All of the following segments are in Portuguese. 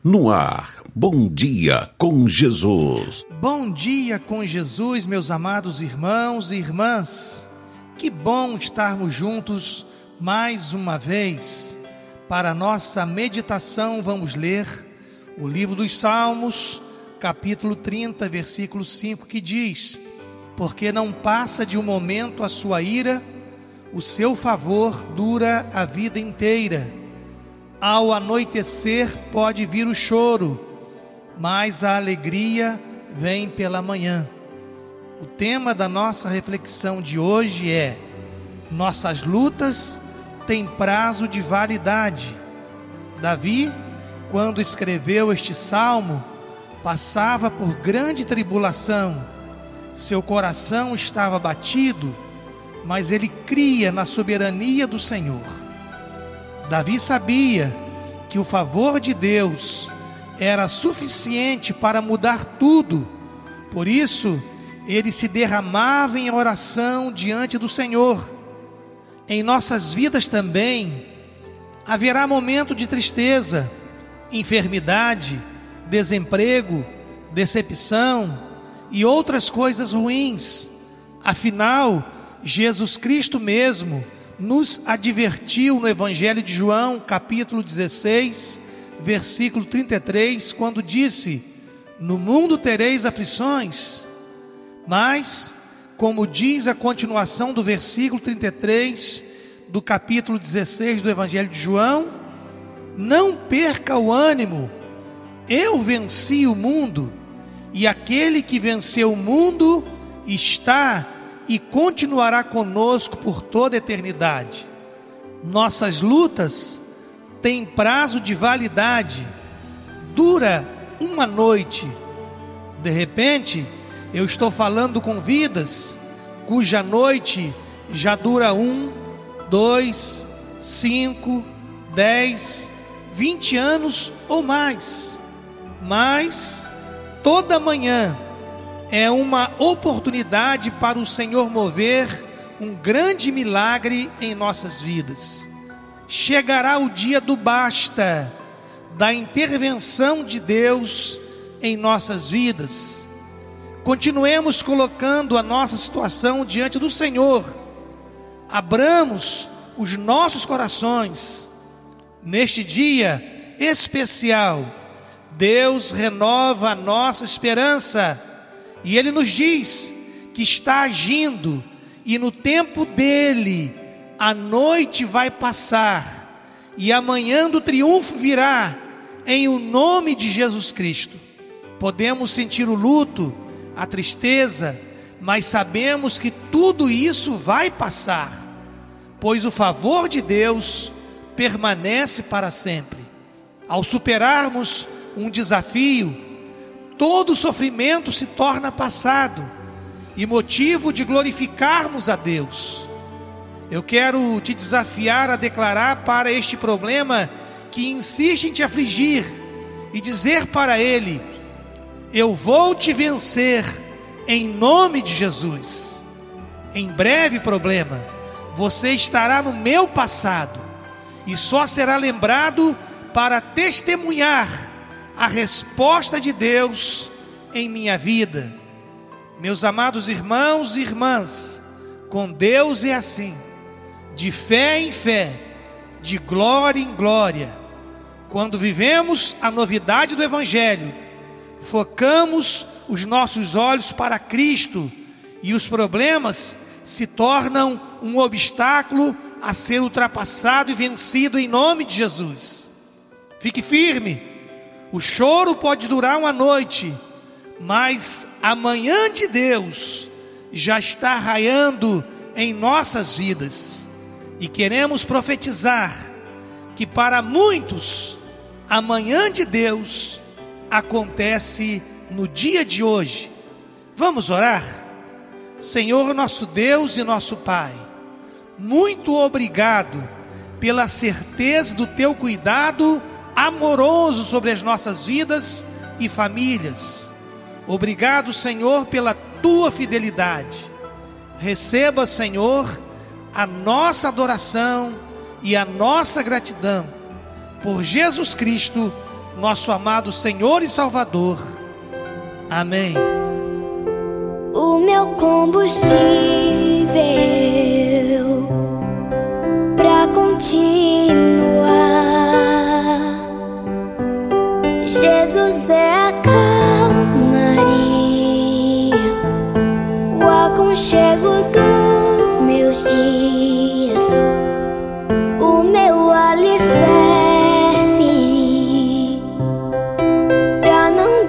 No ar, Bom Dia com Jesus. Bom dia com Jesus, meus amados irmãos e irmãs. Que bom estarmos juntos mais uma vez. Para a nossa meditação, vamos ler o livro dos Salmos, capítulo 30, versículo 5, que diz: porque não passa de um momento a sua ira, o seu favor dura a vida inteira. Ao anoitecer pode vir o choro, mas a alegria vem pela manhã. O tema da nossa reflexão de hoje é: nossas lutas têm prazo de validade. Davi, quando escreveu este salmo, passava por grande tribulação. Seu coração estava batido, mas ele cria na soberania do Senhor. Davi sabia que o favor de Deus era suficiente para mudar tudo. Por isso, ele se derramava em oração diante do Senhor. Em nossas vidas também haverá momento de tristeza, enfermidade, desemprego, decepção e outras coisas ruins. Afinal, Jesus Cristo mesmo nos advertiu no Evangelho de João, capítulo 16, versículo 33, quando disse: no mundo tereis aflições, mas, como diz a continuação do versículo 33, do capítulo 16 do Evangelho de João, não perca o ânimo, eu venci o mundo, e aquele que venceu o mundo está e continuará conosco por toda a eternidade. Nossas lutas têm prazo de validade, dura uma noite. De repente, eu estou falando com vidas cuja noite já dura 1, 2, 5, 10, 20 anos ou mais. Mas toda manhã é uma oportunidade para o Senhor mover um grande milagre em nossas vidas. Chegará o dia do basta, da intervenção de Deus em nossas vidas. Continuemos colocando a nossa situação diante do Senhor. Abramos os nossos corações. Neste dia especial, Deus renova a nossa esperança. E Ele nos diz que está agindo, e no tempo dEle, a noite vai passar, e amanhã do triunfo virá, em o nome de Jesus Cristo. Podemos sentir o luto, a tristeza, mas sabemos que tudo isso vai passar, pois o favor de Deus permanece para sempre. Ao superarmos um desafio, todo sofrimento se torna passado e motivo de glorificarmos a Deus. Eu quero te desafiar a declarar para este problema que insiste em te afligir e dizer para ele: eu vou te vencer em nome de Jesus. Em breve, problema, você estará no meu passado e só será lembrado para testemunhar a resposta de Deus em minha vida. Meus amados irmãos e irmãs, com Deus é assim, de fé em fé, de glória em glória. Quando vivemos a novidade do Evangelho, focamos os nossos olhos para Cristo, e os problemas se tornam um obstáculo a ser ultrapassado e vencido em nome de Jesus. Fique firme. O choro pode durar uma noite, mas a manhã de Deus já está raiando em nossas vidas. E queremos profetizar que para muitos, a manhã de Deus acontece no dia de hoje. Vamos orar? Senhor nosso Deus e nosso Pai, muito obrigado pela certeza do Teu cuidado amoroso sobre as nossas vidas e famílias. Obrigado, Senhor, pela Tua fidelidade. Receba, Senhor, a nossa adoração e a nossa gratidão por Jesus Cristo, nosso amado Senhor e Salvador. Amém. O meu combustível pra continuar, Jesus é a calmaria, o aconchego dos meus dias, o meu alicerce pra não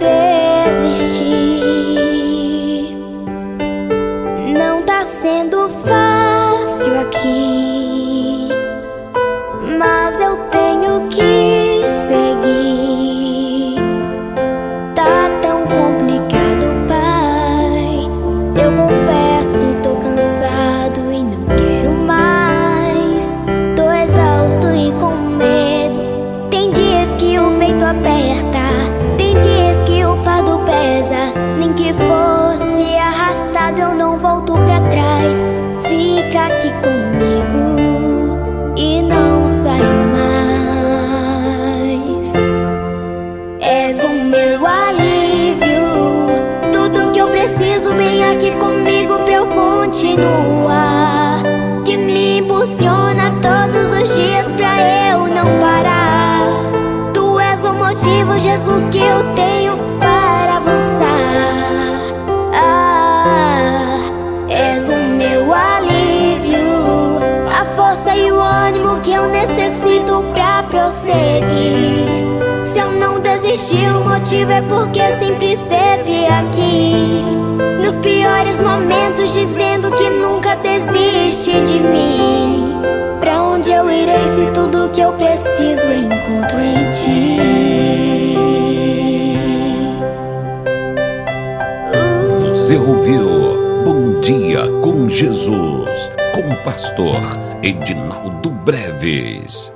desistir. Não tá sendo fácil aqui, mas eu tenho que seguir. Tá tão complicado, Pai. Eu confesso, tô cansado e não quero mais. Tô exausto e com medo. Tem dias que o peito aperta, tem dias que o fardo pesa. Nem que fosse arrastado eu não volto pra trás. Fica aqui comigo e não sai mais. És o meu alívio, tudo que eu preciso bem aqui comigo pra eu continuar. Que me impulsiona todos os dias pra eu não parar. Tu és o motivo, Jesus, que eu tenho para avançar. És o meu alívio, a força e o ânimo que eu necessito pra prosseguir. Se eu não desistir, o motivo é porque sempre esteve aqui. Nos piores momentos, dizendo que nunca desiste de mim. Pra onde eu irei se tudo que eu preciso eu encontro em ti? Você ouviu Bom Dia com Jesus, com o pastor Edinaldo Breves.